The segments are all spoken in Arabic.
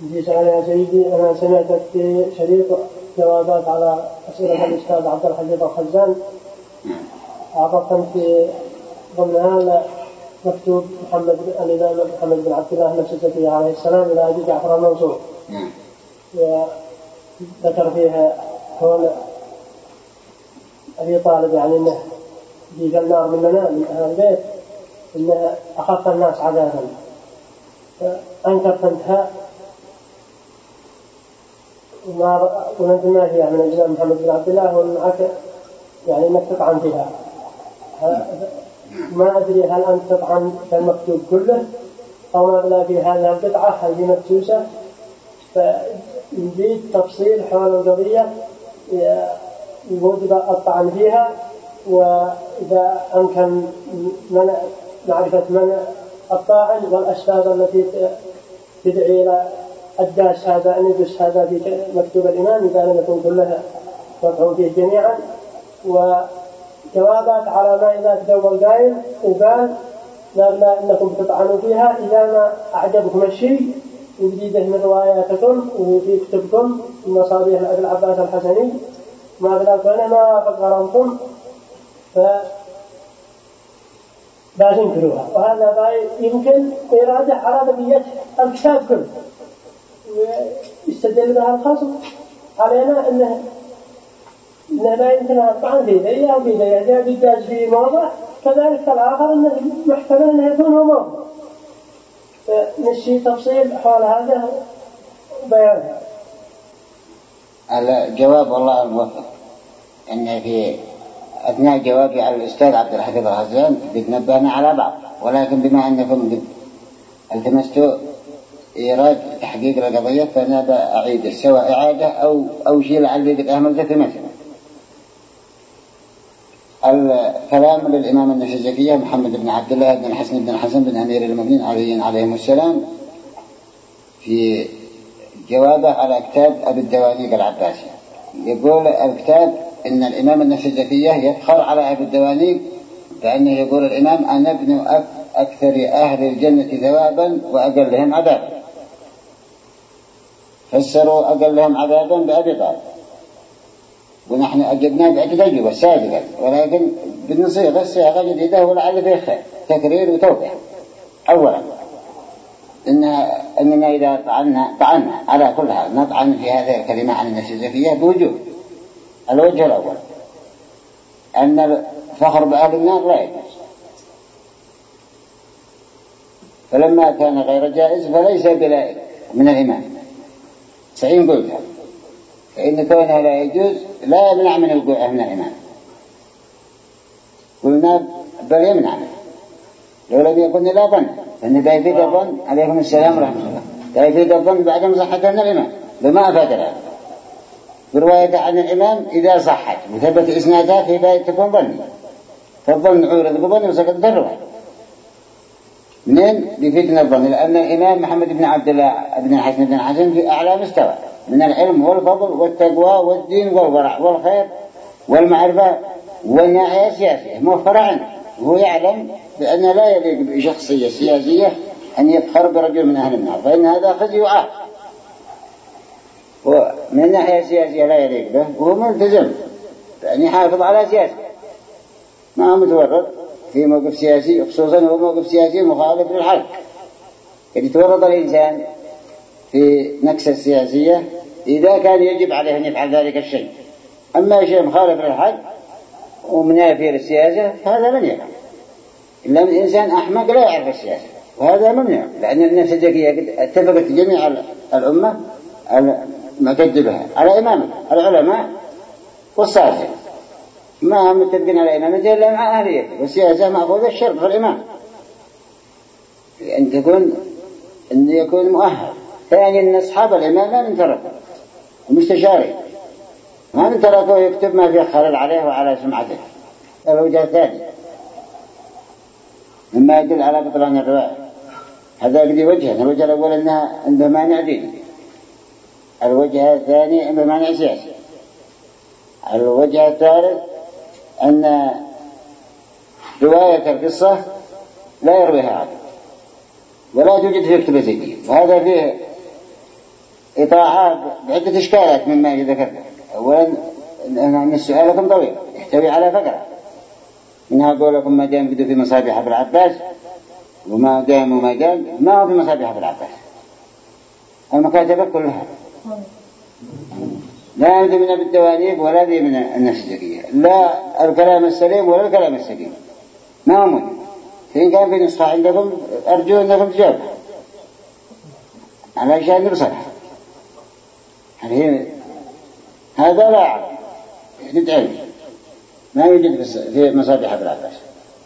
يسأل يا سيدي، أنا سمعتك في شريط جوابات على أسئلة الأستاذ عبد الحفيظ الخزان، أعطتهم في ضمن هذا مكتوب الإمام محمد بن عبد الله النسائي عليه السلام إلى أبي جعفر المنصور، وذكر فيها قول أبي طالب يعني أنه يجي النار مننا من أهل البيت إنها أخف الناس عذابا، فأنكرت انتهى وما وننتمى فيها من الإمام محمد بن عبد الله ومعك يعني أنك تطعن فيها. ما أدري هل أنت تطعن في المكتوب كله أو ما في هذه القطعة هل هي مدسوسة، فنريد تفصيل حول القضية يوجب الطعن فيها، وإذا أمكن معرفة من الطاعن والأسباب التي تدعي إلى الداس هذا أن يدس هذا في مكتوب الإمام إذا لم يكن كلها وضعوا فيه جميعا، وجوابات على ما إذا تدور قائل وقال لا إنكم تطعنوا فيها إذا ما أعجبكم الشيء وجديده من رواياتكم وفي كتبكم من مصابيح أبي العباس الحسني ما بلاكنا ما فقرمتم فبازنكروها، وهذا يمكن إرادة على بقية الكتاب كله ويستدل بها الخصم علينا أنه لا يمكن أن طعن في ذي أو في ذي يعني يجاز في موضع كذلك الآخر أنه محتمل أنه يكون هو موضع، فنشي تفصيل حول هذا وبيانها. الجواب والله الموفق أن في أثناء جوابي على الأستاذ عبد الحفيظ الخزان بتنبهنا على بعض، ولكن بما أنكم التمستوا إيراد تحقيق القضية فأنا أعيد سواء إعادة أو شيء لعلي قد أهملته في مثل الكلام للإمام النسائي محمد بن عبد الله بن الحسن بن الحسن بن أمير المؤمنين عليهم السلام في جوابه على كتاب أبي الدوانيق العباسي. يقول الكتاب إن الإمام النسائي يفخر على أبي الدوانيق بأنه يقول الإمام أنا ابن أكثر أهل الجنة ثوابا وأقلهم عذابا، فسروا أقلهم عذابا بأبي طالب، ونحن أجبنا بأجل والسابقا، ولكن بالنصيغة الصيغة جديدة ولعل فيه خير تكرير وتوضيح. أولا إننا إذا طعنا على كل حال نطعن في هذه الكلمة عن النسائية بوجوه. الوجه الأول أن الفخر بأهل النار لا يجوز، فلما كان غير جائز فليس بلائق من الإمام، فإن قلتها فإن كونها لا يجوز لا يمنع من الوقوع من الإمام، قلنا بل يمنع منه لو لم يكن لا ظن، فإن لا يفيد الظن عليكم السلام ورحمة الله، لا يفيد الظن بعد مصحة من الإمام بما أفاد الآن برواية عن الإمام إذا صحت وثبت إسنادها في باية تكون ظني، فالظن عورض بظن وسقط بالرواية منين بيفيدنا الظن، لأن الإمام محمد بن عبد الله بن الحسن بن الحسن في أعلى مستوى من العلم والفضل والتقوى والدين والورع والخير والمعرفة والناحية السياسية موفرة عنه، وهو يعلم بأن لا يليق بشخصية سياسية أن يفخر برجل من أهل النار، فإن هذا خزي وعار، ومن الناحية السياسية لا يليق به، وهو ملتزم بأن يحافظ على سياسة ما هو متورط في موقف سياسي، خصوصا هو موقف سياسي مخالف للحق. إذا تورط الإنسان في نكسة السياسية إذا كان يجب عليه أن يفعل ذلك الشيء، أما شيء مخالف للحق ومنافي للسياسة هذا لن يفعل إلا من إنسان أحمق لا يعرف السياسة، وهذا ممنوع، لأن الناس الذكية اتفقت جميع الأمة المعتد بها على إمامة العلماء والصالحين، ما هم متفقين على إمامته إلا مع أهليته، والسياسة مأخوذة الشرط في الإمام أن يكون مؤهل. ثانيا أن أصحاب الإمام لا نتركه المستشارين ما نتركه يكتب ما فيه خلل عليه وعلى سمعته. الوجه الثاني مما يدل على بطلان الرواية، هذا قد وجهه. الوجه الأول أنها عنده مانع ديني، الوجه الثاني عنده مانع سياسي، الوجه الثالث أن رواية القصة لا يرويها عدل ولا توجد في كتب زيدية، وهذا فيه إطاعة بعدة إشكالات مما ذكرنا. أولا أن السؤال لكم طويل يحتوي على فقرة منها قولكم ما دام بدوا في مصابيح أبو العباس وما دام ما هو في مصابيح أبو العباس. المكاتبة كلها لا يمكن من بالدوانيق ولا ذي من النفس الزكية، لا الكلام السليم ولا الكلام السليم ما هو موجود. فإن كان في نسخة عندكم أرجو أنكم تجاوبوا علشان نبصرها. هذا لا أعلم يحدث علمي ما يوجد في مصابيح أبو العباس.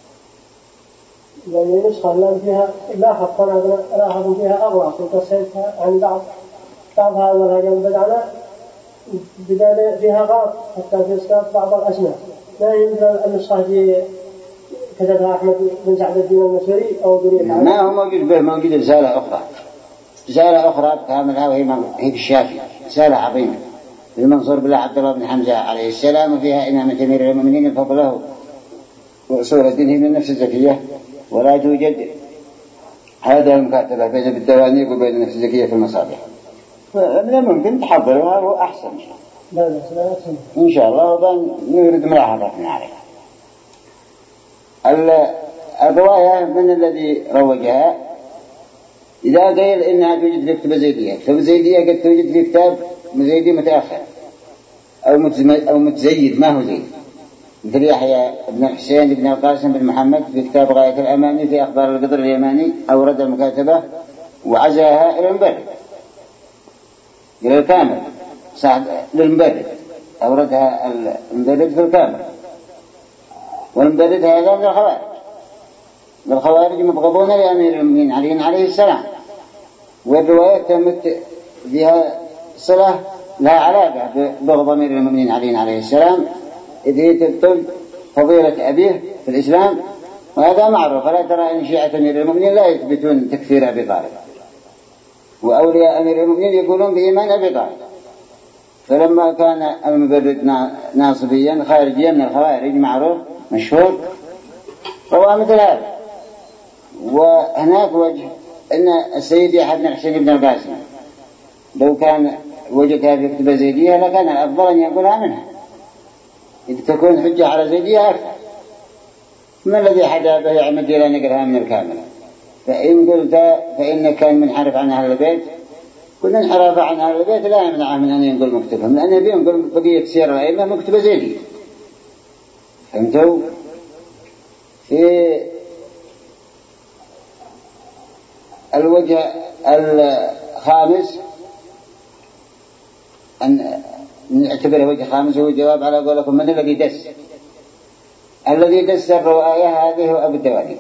يعني نسخة لأن فيها لاحظوا فيها أغلاط وقصيتها عن بعض هذا الهجم بدعنا بدأ فيها غلط حتى في إسقاط بعض الأسماء. ما يمكن النسخة في كتبها أحمد بن سعد الدين المسوري أو دريد. ما هو موجود به، موجود رسالة أخرى كاملة وهي في الشافعي، رسالة عظيمة للمنصور بالله عبد الله بن حمزة عليه السلام، وفيها إمامة أمير المؤمنين فضله وأصول دينه من النفس الزكية. ولا توجد هذا المكاتبة بين الدوانيق وبين النفس الزكية في المصابيح. من الممكن تحضرها هو أحسن إن شاء الله، ونريد ملاحظتنا عليها. الرواية من الذي روجها إذا قيل إنها توجد في كتب زيدية، كتب زيدية قد توجد في كتاب زيدي متأخر أو متزيد ما هو زيد، مثل يحيى بن الحسين بن القاسم بن محمد في كتاب غاية الأماني في أخبار القدر اليماني أورد المكاتبة وعزاها إلى المبرد إلى الكامل صعد للمبرد، أوردها المبرد في الكامل. والمبرد هذا من الخوارج مبغضون لأمير المؤمنين عليه السلام. والرواية تمت فيها صلة لها علاقة ببغض أمير المؤمنين عليه السلام، إذ هي تبطل فضيلة أبيه في الإسلام، وهذا معروف. فلا ترى أن شيعة أمير المؤمنين لا يثبتون تكفير أبي طالب، وأولياء أمير المؤمنين يقولون بإيمان أبي طالب. فلما كان المبرد ناصبيا خارجيا من الخوارج معروف مشهور رواه مثل هذا. وهناك وجه أن السيد يحيى بن الحسين بن القاسم لو كان وجدها في كتب زيدية لكان الأفضل أن يقولها منها، إذ تكون حجة على زيدية أكثر. ما الذي حدا به يعمد إلى نقلها من الكامل؟ فإن قلت فإن كان منحرف عن أهل البيت، كل انحراف عن أهل البيت لا يمنع من أن ينقل مكتبهم، لأن بينقل بقية سير الأئمة مكتبة زيدية. فهمتوا؟ في الوجه الخامس أن نعتبره وجه خامس هو جواب على قولكم من الذي دس الرواية هذه هو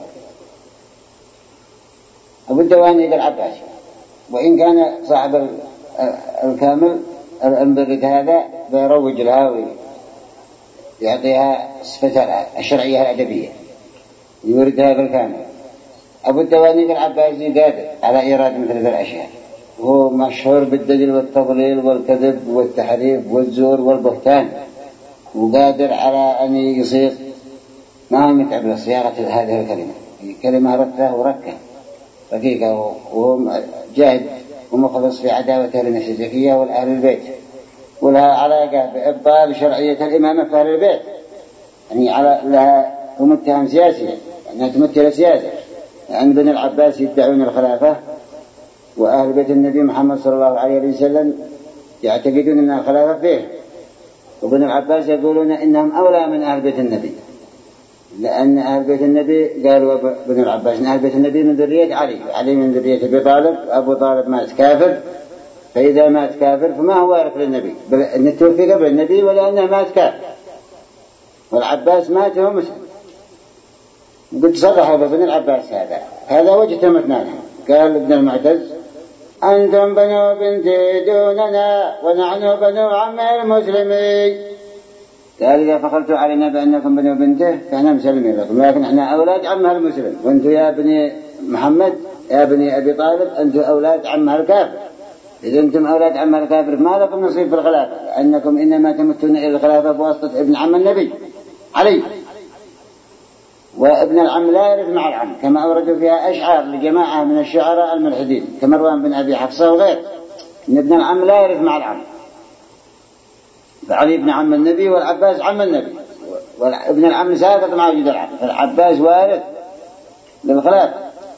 أبو الدواني العباسي. وإن كان صاحب الكامل المبرد هذا بيروج لها ويعطيها صفتها الشرعية الأدبية يوردها في الكامل. أبو الدواني العباسي قادر على إيراد مثل هذه الأشياء، هو مشهور بالدجل والتضليل والكذب والتحريف والزور والبهتان، وقادر على أن يصيغ ما هو متعب لصياغة هذه الكلمة، كلمة ركة وركة رقيقة، وهو جاهد ومخلص في عداوته للنفس الزكية والأهل البيت، ولها علاقة بإبطال شرعية الإمامة في أهل البيت، يعني لها متهم سياسي، أنها تمثل سياسة، لأن بني العباس يدعون الخلافة وأهل بيت النبي محمد صلى الله عليه وسلم يعتقدون أن الخلافة فيه، وبني العباس يقولون إنهم أولى من أهل بيت النبي، لأن أهل بيت النبي قالوا بني العباس إن أهل بيت النبي من ذرية علي من ذرية أبي طالب، أبو طالب مات كافر، فإذا مات كافر فما هو وارث للنبي، بل أن توفي قبل النبي ولأنه مات كافر، والعباس مات وهو مسلم. قد صرحوا بابن العباس هذا وجه تمتنا لهم. قال ابن المعتز أنتم بنو بنتي دوننا ونحن بنو عم المسلمين، قال إذا فخرتوا علينا بأنكم بنو بنته فأنا مسلمين لكم، لكن احنا أولاد عمها المسلم، وانتم يا بني محمد يا بني أبي طالب أنتم أولاد عمها الكافر. إذا أنتم أولاد عمها الكافر ما لكم نصيب في الخلافة، لأنكم إنما تمتون إلى الخلافة بواسطة ابن عم النبي علي، وابن العم لا يرث مع العم، كما أوردوا فيها أشعار لجماعة من الشعراء الملحدين كمروان بن أبي حفصة وغير. إن ابن العم لا يرث مع العم، فعلي ابن عم النبي والعباس عم النبي، وابن العم ساقط مع وجود العم، فالعباس وارث للخلافة.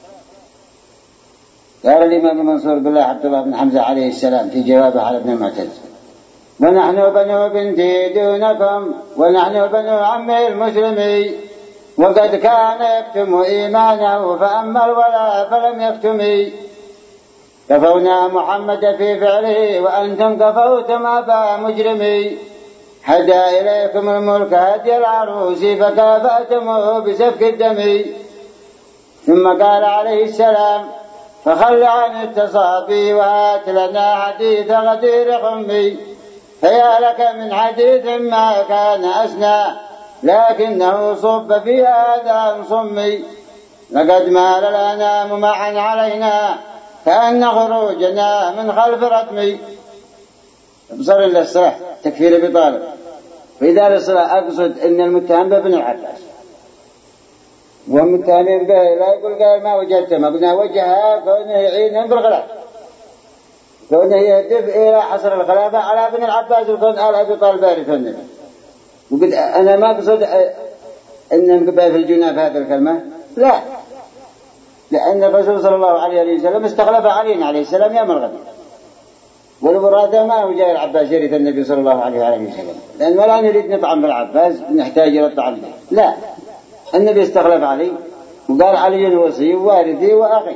قال الإمام منصور بالله عبد الله بن حمزة عليه السلام في جوابه على ابن المعتز: ونحن بنو بنتي دونكم، ونحن بنو عمي المسلمي، وقد كان يكتم إيمانه فأما الولاء فلم يكتمي. كفونا محمد في فعله وأنتم كفوتم أبا مجرمي. هدى إليكم الملك هدي العروس فكافأتموه بسفك الدم. ثم قال عليه السلام: فخل عن التصابي وهات لنا حديث غدير خمي. فيا لك من حديث ما كان أسنى لكنه صب في آذان صمي. لقد مال الأنام معا علينا كأن خروجنا من خلف ردمي. بصر للصلاح تكفير بطالب. وإذا للصلاح أقصد أن المتهم بابن العباس، والمتهمين به لا يقول قال ما وجدت، ما قلنا وجهها كونه يعينهم بالغلط، كونه يهدف إلى حصر الخلافة على ابن العباس وكون آل أبي طالب بارث النبي. وقد أنا ما أقصد أنهم قبل في الجنة في هذه الكلمة، لا، لأن الرسول صلى الله عليه وسلم استخلف علي عليه السلام يوم الغد، والوراثة ما هو جاي العباس يرث النبي صلى الله عليه وسلم، لأن ولا نريد نطعن بالعباس نحتاج إلى الطعن به، لا، النبي استخلف علي وقال علي وصي ووارثي وأخي.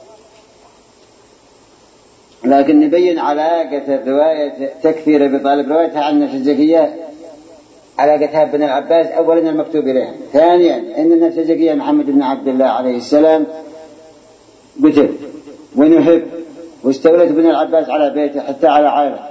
لكن نبين علاقة رواية تكفير أبي طالب روايتها عن النفس الزكية علاقتها بن العباس، أولا المكتوب إليها، ثانيا أن النفس الزكية محمد بن عبد الله عليه السلام قتل ونحب، واستولت بن العباس على بيته حتى على عائلته،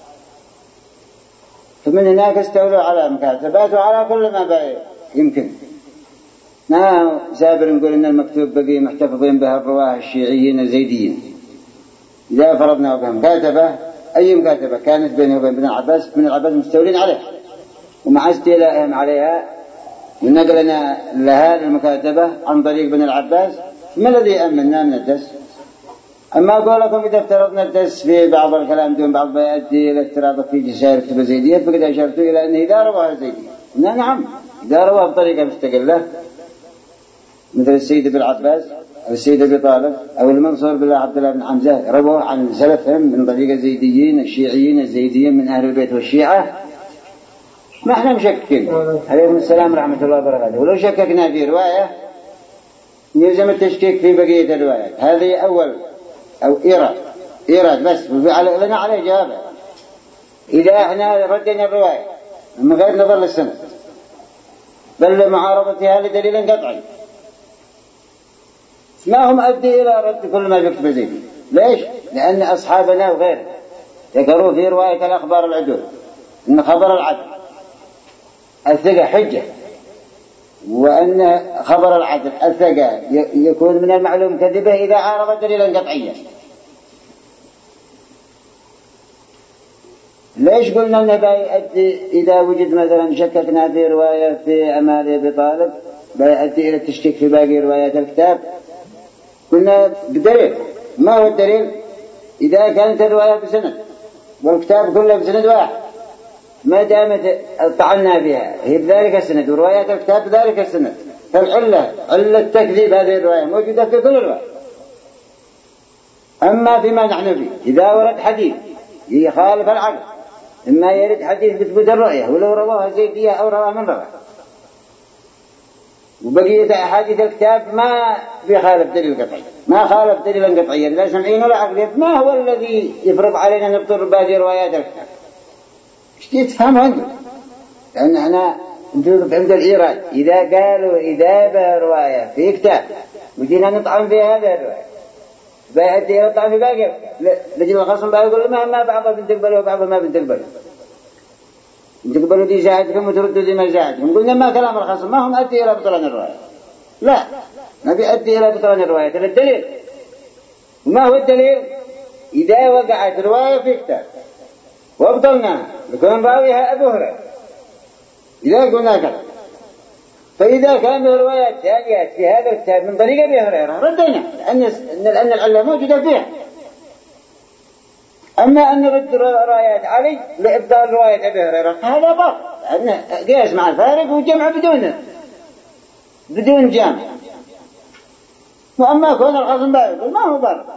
فمن هناك استولوا على مكاتبات وعلى كل ما يمكن. ما سابر نقول إن المكتوب بقي محتفظين بها الرواه الشيعيين الزيديين. إذا فرضنا بها مكاتبة، أي مكاتبة كانت بينه وبين ابن العباس، ابن العباس مستولين عليها، ومع استيلائهم عليها ونقلنا لها المكاتبة عن طريق ابن العباس، ما الذي أمننا من الدس؟ أما قولكم إذا افترضنا الدس في بعض الكلام دون بعض يؤدي إلى افتراض في جسائر كتب زيدية، فقد أشرت إلى أنه إذا رواه الزيدية، نعم، إذا رواه بطريقة مستقلة مثل السيد ابن العباس أو السيد أبي طالب أو المنصور بالله عبد الله بن حمزة رواه عن سلفهم من طريق الزيديين الشيعيين الزيديين من أهل البيت والشيعة، ما احنا مشككين عليكم السلام ورحمة الله وبركاته. ولو شككنا في رواية يلزم التشكيك في بقية الروايات. هذه أول أو إيراد بس لنا عليه جوابه. إذا احنا ردنا الرواية من غير نظر للسنة بل معارضتها لدليل قطعي، ما هم أدي إلى رد كل ما يكتب زيدي. ليش؟ لأن أصحابنا وغيره ذكروا في رواية الأخبار العدول إن خبر العدل الثقة حجة، وأن خبر العدل الثقة يكون من المعلوم كذبه إذا عارض دليلا قطعيا. ليش قلنا أنه بيؤدي إذا وجد مثلا شككنا في رواية في أمال أبي طالب بيؤدي إلى التشكيك في باقي روايات الكتاب؟ قلنا بدليل. ما هو الدليل؟ إذا كانت الرواية بسند والكتاب كله بسند واحد ما دامت طعنا فيها هي بذلك السند وروايات الكتاب بذلك السند، فالعلة علة تكذيب هذه الرواية موجودة في كل الرواية. أما فيما نحن فيه إذا ورد حديث يخالف العقل، إما يرد حديث بثبوت الرؤية ولو رواه زيدية أو رواه من رواه، وبقية أحاديث الكتاب ما بيخالف دليل قطعي، ما خالف دليلا قطعيا لا سمعين ولا عقليا، ما هو الذي يفرض علينا نبطل باقي روايات الكتاب؟ ايش تفهم عنه؟ لأن احنا نجرب عند الإيراد إذا قالوا إذا برواية في كتاب وجينا نطعن في هذا الرواية بيؤدي إلى الطعن في باقي لجل الخصم بيقول ما بعضها بنتقبله وبعضها ما بنتقبله، تقبلوا دي زاعتكم وتردوا دي ما زاعتكم. قلنا ما كلام الخصم ما هم أدي إلى بطلان الرواية، لا، ما بيؤدي إلى بطلان الرواية. إلى الدليل. وما هو الدليل؟ إذا وقعت رواية في كتاب وابطلناها يكون راويها أبو هريرة إذا قلنا كذا، فإذا كان روايات ثانية في هذا الكتاب من طريق أبي هريرة ردينا لأن العلة موجودة فيها. أما أن نرد رواية علي لإبطال رواية أبي هريرة هذا باطل، لأن قياس مع الفارق وجمع بدون جامع. وأما كون الخصم باطل ما هو باطل،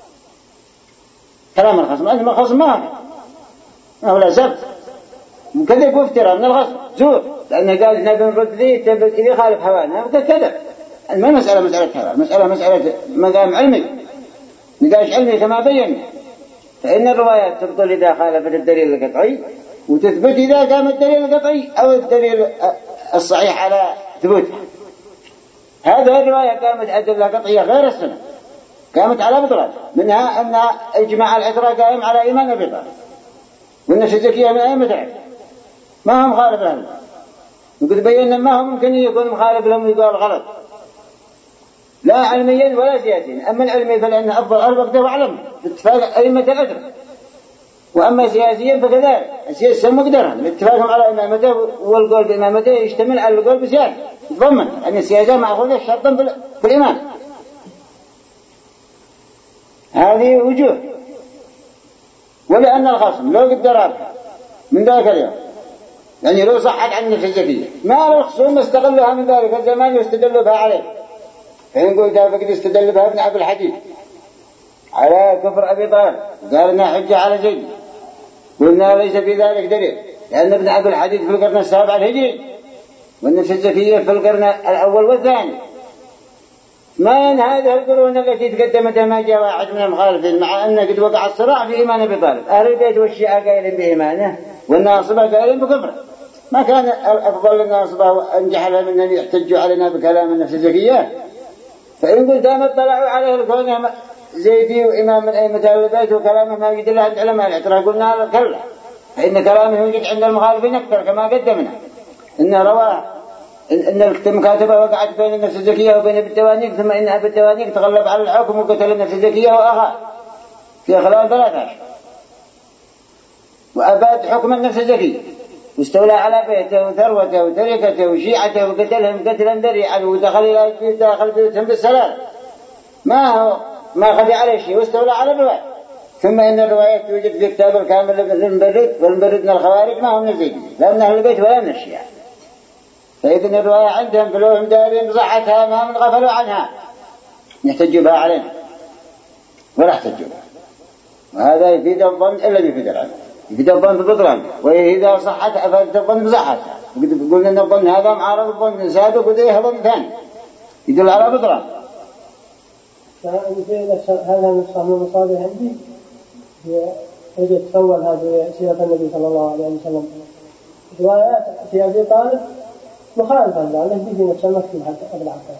كلام الخصم أنما الخصم ما هو لا سبت كذب وافتراء من الخصم زور، لأنه قال نبي نرد ذي إذا خالف هوانا كذب. ما مسألة هوا، مسألة مقام علمي، نقاش علمي كما بينا. فإن الروايات تبطل إذا خالفت الدليل القطعي، وتثبت إذا قام الدليل القطعي أو الدليل الصحيح على ثبوتها. هذه الرواية قامت أدلة قطعية غير السنة، قامت على بطلان، منها أن إجماع العترة قائم على إيمان أبي طالب، والنفس الزكية من أئمة العلم ما هم مخالف لهم، وقد بينا ما هو ممكن يكون مخالف لهم ويقال غلط لا علميا ولا سياسيا. أما العلمي فلأن أفضل الوقت وأعلم باتفاق أئمة العترة، وأما سياسيا فكذلك السياسة مقدرة باتفاقهم على إمامته، والقول بإمامته يشتمل على القول بسياسة يتضمن أن السياسة مأخوذة شرطا في الإمام. هذه وجوه. ولأن الخصم لو قدر من ذلك اليوم، يعني لو صحت عن النفس الزكية ما الخصوم استغلها من ذلك الزمان واستدلوا بها عليه. فإن قلت فقد استدل بها ابن أبي الحديد على كفر أبي طالب، قال إنها حجة على زيد، قلنا ليس في ذلك دليل، لأن ابن أبي الحديد في القرن السابع الهجري، والنفس الزكية في القرن الأول والثاني. ما إن هذه القرون التي تقدمتها ما جاء واحد من المخالفين، مع أن قد وقع الصراع في إيمان أبي طالب. أهل البيت والشيعة قائلين بإيمانه، والناصبة قائلين بكفره. ما كان أفضل للناصبة وأنجح لهم أن يحتجوا علينا بكلام النفس الزكية؟ فإن قلت ما اطلعوا عليه الكون زيدي وإمام من أئمة أهل البيت وكلامه ما يوجد له عند علماء الاعتراف، قلنا كلا، فإن كلامه يوجد عند المخالفين أكثر كما قدمنا. إن رواه إن المكاتبة وقعت بين النفس الزكية وبين ابي التوانيق، ثم إن ابي التوانيق تغلب على الحكم وقتل النفس الزكية وأخاه في خلال 13 وأباد حكم النفس الزكية، واستولى على بيته وثروته وتركته وشيعته وقتلهم قتلا ذريعا، ودخل داخل بيوتهم بالسلام ما خذ عليه شيء، واستولى على الرواية. ثم إن الرواية توجد في كتاب الكامل للمبرد، والمبرد من الخوارج ما هم من الزيدي لا من أهل البيت ولا من الشيعة. فإذن الرواية عندهم فلوهم دارين بصحتها ما من غفلوا عنها يحتجوا بها علينا ولا احتجوا بها. وهذا يفيد الظن إلا يفيد العلم، يفيد الظن ببطلان، وإذا صحت أفادت الظن بصحتها. قلنا أن الظن هذا معارض الظن سابق وذيه ظن ثاني يدل على بطلان. هذا النسخة من المصادر عندي يجب تسول هذه سيرة النبي صلى الله عليه وسلم. روايات في أبي طالب مخالفة لأنه بيجي نفس المكتوب حتى أبو العباس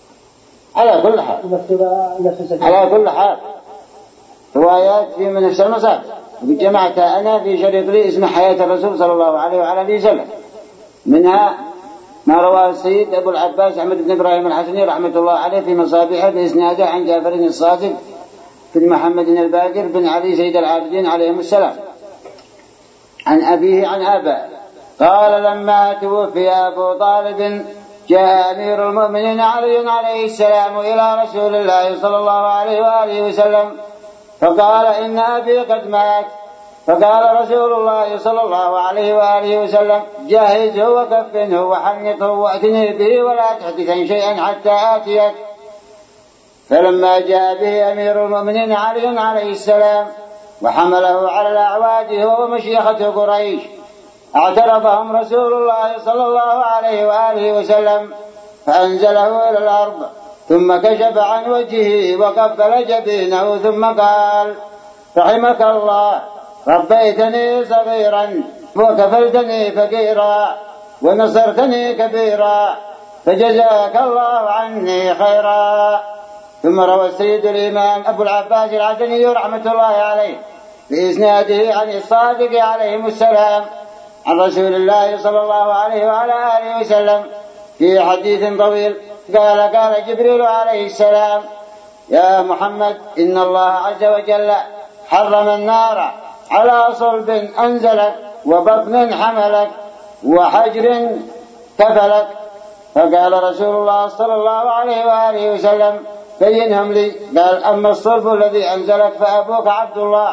على كل حال روايات في من نفس المصادر جمعتها أنا في شريط لي اسمه حياة الرسول صلى الله عليه وعلى آله وسلم. منها ما رواه السيد أبو العباس أحمد بن إبراهيم الحسني رحمة الله عليه في مصابيحه بإسناده عن جعفر الصادق بن محمد الباقر بن علي سيد العابدين عليهم السلام عن أبيه عن آبائه قال لما توفي أبو طالب جاء أمير المؤمنين علي عليه السلام إلى رسول الله صلى الله عليه وآله وسلم فقال إن أبي قد مات. فقال رسول الله صلى الله عليه وآله وسلم جهزه وكفنه وحنطه وأتني به ولا تحدثن شيئا حتى آتيك. فلما جاء به أمير المؤمنين علي عليه السلام وحمله على الأعواد هو ومشيخة قريش اعترضهم رسول الله صلى الله عليه وآله وسلم فأنزله إلى الأرض ثم كشف عن وجهه وقبل جبينه ثم قال رحمك الله ربيتني صغيرا وكفلتني فقيرا ونصرتني كبيرا فجزاك الله عني خيرا. ثم روى السيد الإمام أبو العباس العدني رحمة الله عليه بإسناده عن الصادق عليهم السلام عن رسول الله صلى الله عليه وعلى آله وسلم في حديث طويل قال جبريل عليه السلام يا محمد إن الله عز وجل حرم النار على صلب أنزلك وبطن حملك وحجر كفلك. فقال رسول الله صلى الله عليه وآله وسلم بينهم لي. قال أما الصلب الذي أنزلك فأبوك عبد الله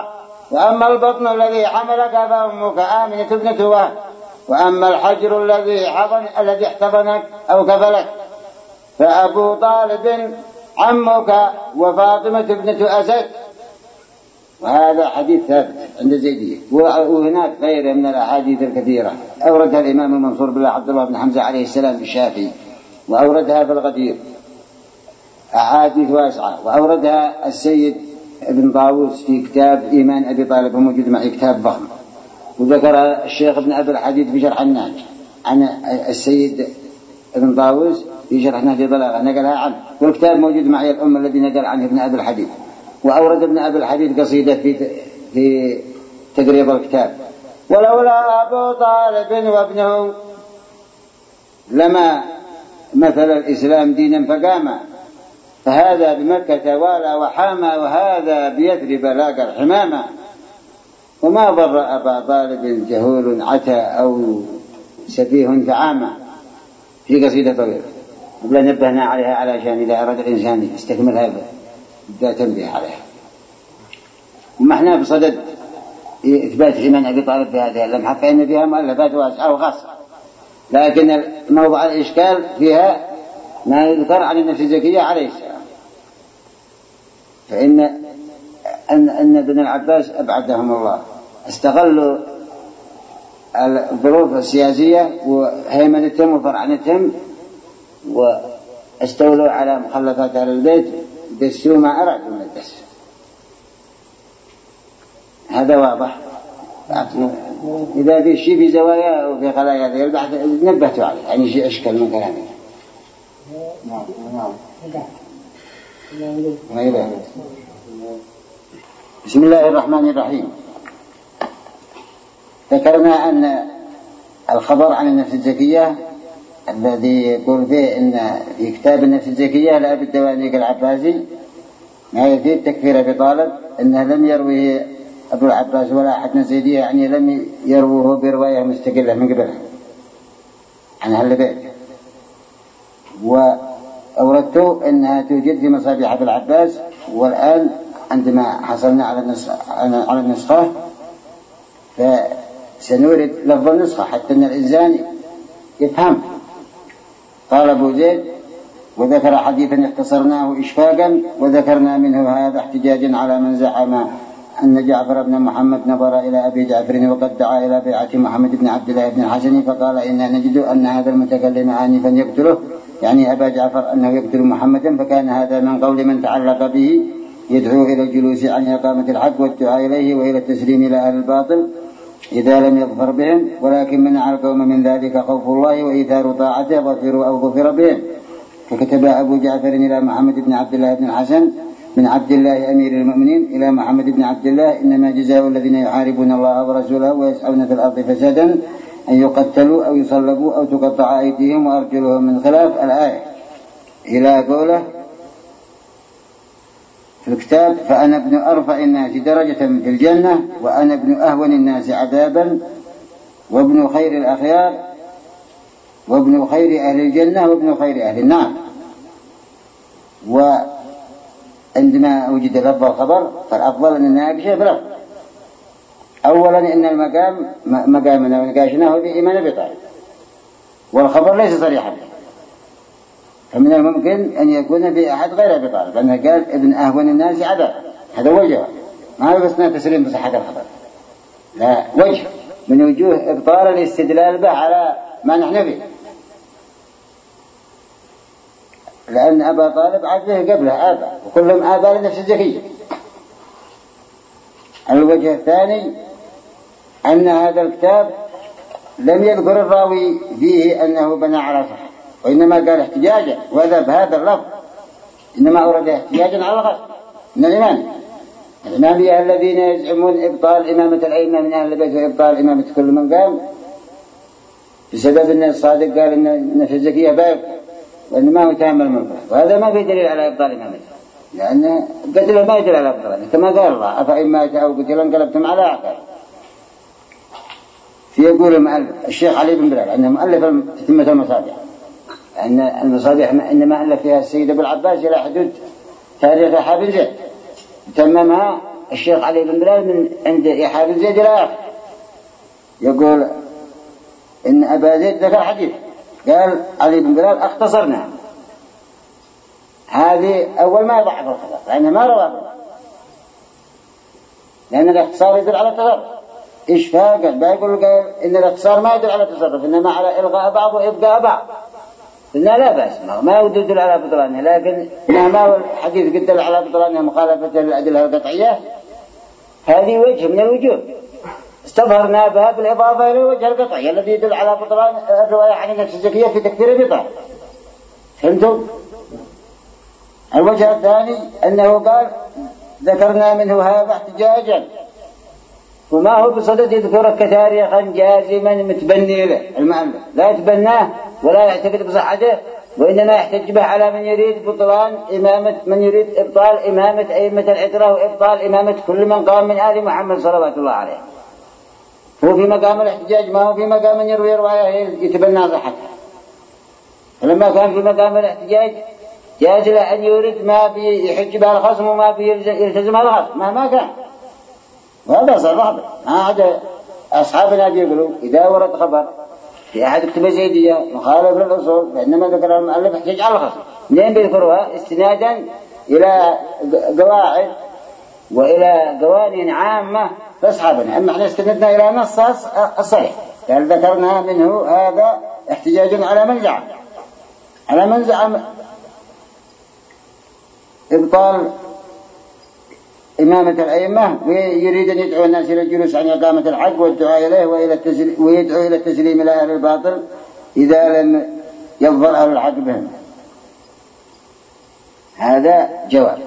وأما البطن الذي حملك فأمك آمنة ابنة وهب، وأما الحجر الذي احتضنك أو كفلك فأبو طالب عمك وفاطمة ابنة أسد. وهذا حديث ثابت عند الزيدية، وهناك غيره من الأحاديث الكثيرة أوردها الإمام المنصور بالله عبد الله بن حمزة عليه السلام في الشافعي، وأوردها في الغدير أحاديث واسعة، وأوردها السيد ابن طاووس في كتاب إيمان أبي طالب وموجود معي كتاب ضخم، وذكر الشيخ ابن أبي الحديث في شرح النهج عن السيد ابن طاووس في شرح نهج البلاغة نقلها عنه، والكتاب موجود معي الأم الذي نقل عنه ابن أبي الحديث. وأورد ابن أبي الحديث قصيدة في تقريب الكتاب: ولولا أبو طالب وابنه لما مثل الإسلام دينا فقاما، فهذا بمكة والى وحاما، وهذا بيثرب لاقى الحمامة، وما ضر أبا طالب جهول عتى أو سفيه تعامى، في قصيدة طويلة ولا نبهنا عليها علشان إذا أراد الإنسان يستكمل هذا بدأ تنبيه عليها. وما احنا بصدد إثبات إيمان أبي طالب في هذه اللمحة، فإن فيها مؤلفات واسعة وخاصة، لكن موضع الإشكال فيها ما يذكر عن النفس الزكية عليه السلام، فإن أن ابن العباس أبعدهم الله استغلوا الظروف السياسية وهيمنتهم وفرعنتهم، واستولوا على مخلفات أهل البيت، دسوا ما أرادوا من الدس. هذا واضح. إذا في شيء في زوايا وفي خلايا ذي البحث نبهتوا عليه، يعني شيء أشكال من كلامه. بسم الله الرحمن الرحيم. ذكرنا أن الخبر عن النفس الزكية الذي يقول فيه إن في كتاب النفس الزكية لأبي الدوانيق العباسي ما يفيد تكفير أبي طالب، إنه لم يرويه أبو العباس ولا أحد من الزيدية، يعني لم يروه برواية مستقلة من قبلها عن أهل البيت. وأوردت أنها توجد في مصابيح أبي العباس، والآن عندما حصلنا على النسخة فسنورد لفظ النسخة حتى أن الإنسان يفهم. قال أبو زيد: وذكر حديثا اختصرناه إشفاقا وذكرنا منه هذا احتجاجا على من زعم أن جعفر بن محمد نظر إلى أبي جعفر وقد دعا إلى بيعة محمد بن عبد الله بن الحسن، فقال: إنا نجد أن هذا المتكلم آنفا يقتله، يعني أبا جعفر أنه يقتل محمدا، فكان هذا من قول من تعلق به يدعو إلى الجلوس عن إقامة الحق والدعاء إليه وإلى التسليم إلى أهل الباطل إذا لم يظفر بهم، ولكن منع القوم من ذلك خوف الله وإيثار طاعته ظفروا أو ظفر بهم. فكتب أبو جعفر إلى محمد بن عبد الله بن الحسن من عبد الله أمير المؤمنين إلى محمد بن عبد الله: إنما جزاء الذين يحاربون الله ورسوله ويسعون في الأرض فسادا أن يقتلوا أو يصلبوا أو تقطع أيديهم وأرجلهم من خلاف. الآية إلى قوله في الكتاب: فأنا ابن أرفع الناس درجة في الجنة وأنا ابن أهون الناس عذابا وابن خير الأخيار وابن خير أهل الجنة وابن خير أهل النار. وعندما وجد لفظ الخبر فالأفضل أن نناقشه بلفظ. أولا إن المقام مقامنا ونقاشناه بإيمان أبي طالب، والخبر ليس صريحا، فمن الممكن أن يكون بأحد غير أبي طالب، لأنه قال ابن أهون الناس عذابا. هذا هو الجواب، ما هو بس تسليم بصحة الخبر، لا، وجه من وجوه إبطال الاستدلال به على ما نحن فيه، لأن أبا طالب عدله قبله آباء وكلهم آباء لنفس الزكية. الوجه الثاني أن هذا الكتاب لم يذكر الراوي فيه أنه بنى على صحة، وإنما قال احتجاجا، وهذا بهذا اللفظ إنما أورد احتجاجا على الغسل من الإمامية الذين يزعمون إبطال إمامة الأئمة من أهل البيت وإبطال إمامة كل من قام، بسبب أن الصادق قال أن النفس الزكية بايق وإنما هو تام المنكر، وهذا ما في دليل على إبطال إمامته، لأن قتله ما يدل على إبطاله، كما قال الله: أفإن مات أو قتل انقلبتم على أعقابكم. يقول المؤلف الشيخ علي بن بلال أنه مؤلف تتمة المصابيح، أن المصابيح إنما ألف فيها السيد أبو العباس إلى حدود تاريخ حابل زيد، تممها الشيخ علي بن بلال من عند يحيى بن زيد الآخر يقول إن أبا زيد ذكر حديث قال علي بن بلال اختصرنا. هذه أول ما يضعف الخبر لأنه ما رواه، لأن الاختصار يدل على التصرف. إشفاق قال إن الاختصار ما يدل على التصرف، إنما على إلغاء بعض وإبقاء بعض. قلنا لا بأس، ما يدل على بطلانه، لكن ما الحديث قد دل على بطلانه مخالفة الأدلة القطعية، هذه وجه من الوجوه استظهرنا بها بالإضافة إلى الوجه القطعي الذي يدل على بطلان الرواية عن النفس الزكية في تكفير البطال. فهمتم؟ الوجه الثاني أنه قال ذكرنا منه هذا احتجاجا، وما هو بصدد يذكر كتاريخا جازما متبني له المؤلف، لا يتبناه ولا يعتقد بصحته، وإنما يحتج به على من يريد بطلان إمامة، من يريد إبطال إمامة أئمة العترة وإبطال إمامة كل من قام من آل محمد صلوات الله عليه. هو في مقام الاحتجاج، ما هو في مقام من يروي رواية يتبنى صحتها. فلما كان في مقام الاحتجاج جاز له أن يورد ما بيحج به الخصم وما بيلتزم الخصم مهما كان، وهذا صار ما عاد أصحابنا بيقولوا إذا ورد خبر في أحد كتب زيدية مخالف للأصول فإنما ذكر المؤلف احتج على الخصم. منين بيذكرها؟ استنادا إلى قواعد وإلى قوانين عامة لأصحابنا. أما احنا استندنا إلى نص الصحيح قال ذكرنا منه هذا احتجاج على من زعم إبطال إمامة الأئمة ويريد أن يدعو الناس إلى الجلوس عن إقامة الحق والدعاء إليه ويدعو إلى التسليم إلى أهل الباطل إذا لم يظهر أهل الحق بهم. هذا جواب.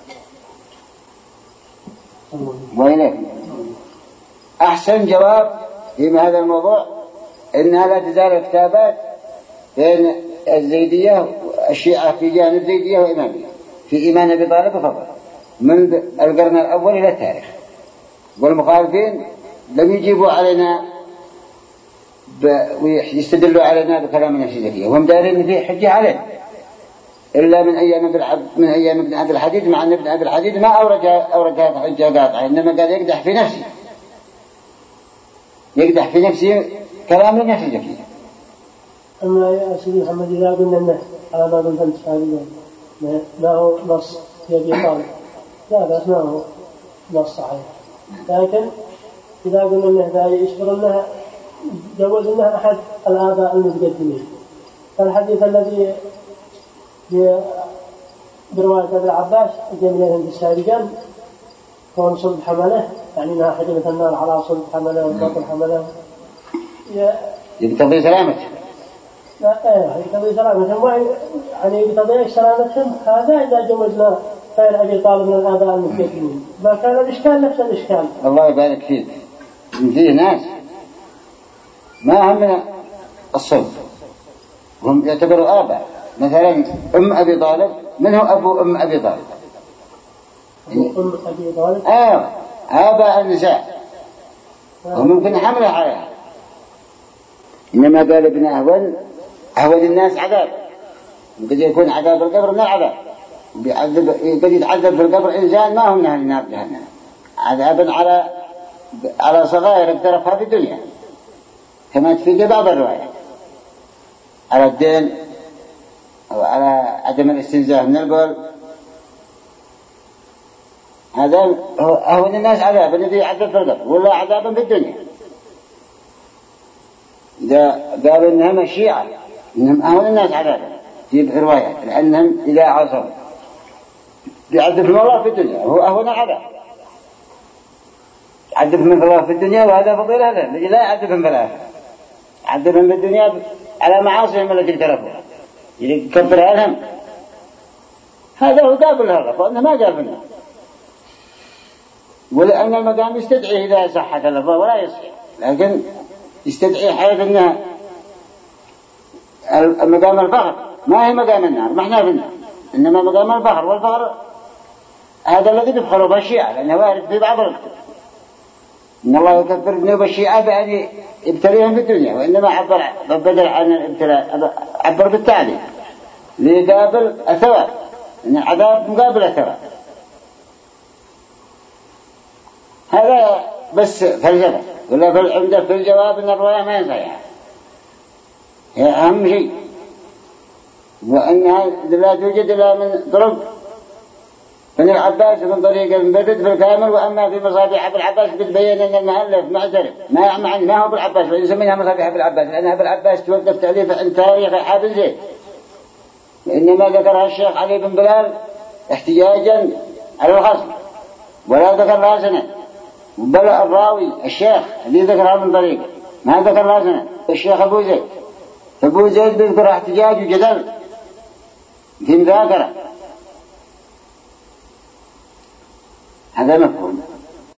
وإليه أحسن جواب في هذا الموضوع إنها لا تزال الكتابات بين الزيدية والشيعة في جانب الزيدية وإمامية في إيمان أبي طالب وفضل منذ القرن الأول إلى التاريخ، والمخالفين لم يجيبوا علينا ويستدلوا علينا بكلام نفس الزكية، وهم دارين فيه حجة عليه إلا من أيام ابن عبد الحديد، مع أن ابن عبد الحديد ما أوردها حجة قاطعة، إنما قال يقدح في نفسه كلام لنفس الزكية. أما يا سيدي محمد إذا قلنا أنه على ما قلت أنت ما هو نص في أبي طالب لا بس ما هو نص صحيح، لكن إذا قلنا أنه ذا يشبر أنها جوز أنها أحد الآباء المتقدمين، فالحديث الذي برواية أبي العباس جميلين بالسابقا كون صلب حمله، يعني أنها حجمة النار على صلب حمله وبطل حمله يقتضي سلامته. لا يقتضي سلامتهم، يعني يقتضي سلامتهم. هذا إذا جوزنا غير أبي طالب من الآباء المتقدمين ما كان الإشكال نفس الإشكال. الله يبارك فيك. فيه ناس ما همنا الصلب، هم يعتبروا آباء. مثلا أم أبي طالب، من هو أبو أم أبي طالب؟ أم أبي طالب آباء النساء وممكن حمله عليها. إنما قال ابن أهون الناس عذاب، قد يكون عذاب القبر من العذاب، قد يتعذب في القبر إنسان ما هم من أهل النار جهنم عذابا على صغائر اقترفها في الدنيا، كما تفيد بعض الروايات على الدين أو على عدم الاستنزاه من البول. هذا هو أهون الناس عذابا الذي يعذب في القبر ولا عذابا في الدنيا. إذا قالوا إنهم الشيعة إنهم أهون الناس عذابا في روايات، لأنهم إذا عصوا يعذبهم الله في الدنيا هو أهون العذاب، يعذبهم الله في الدنيا وهذا فضيل هذا لا يعذبهم في الآخرة، يعذبهم في الدنيا على معاصيهم التي اقترفوها يكبر عنهم. هذا هو قابل هذا، فإنه ما قابلنا، ولأن المقام يستدعي إذا صحت اللفظة ولا يصح، لكن يستدعي حيث أنها مقام الفخر ما هي مقام النار، ما احنا في النار، إنما مقام الفخر، والفخر هذا الذي بيفخروا بالشيعة، لأنه وارد في بعض الكتب إن الله يكفر ذنوب الشيعة بأن يبتليهم في الدنيا، وإنما بدل عن الابتلاء عبر بالتعليم ليقابل الثواب، إن العذاب مقابل الثواب. هذا بس فلسفة، ولا في العمدة في الجواب أن الرواية ما يصحيح، هي أهم شيء، وأنها لا توجد إلا من طرق من العباس ومن طريق المبرد في الكامل. وأما في مصابيح أبو العباس بتبين أن المؤلف معترف ما هو أبو العباس، ويسمينها مصابيح أبو العباس لأن أبو العباس توقف تأليف عن تاريخ حافظ زيد، وإنما ذكرها الشيخ علي بن بلال احتجاجا على الخصم، ولا ذكر لها سند. بل الراوي الشيخ اللي ذكرها من طريقه ما ذكر لها سند، الشيخ أبو زيد، فأبو زيد بيذكر احتجاج وجدل في مذاكرة، هذا مفهوم.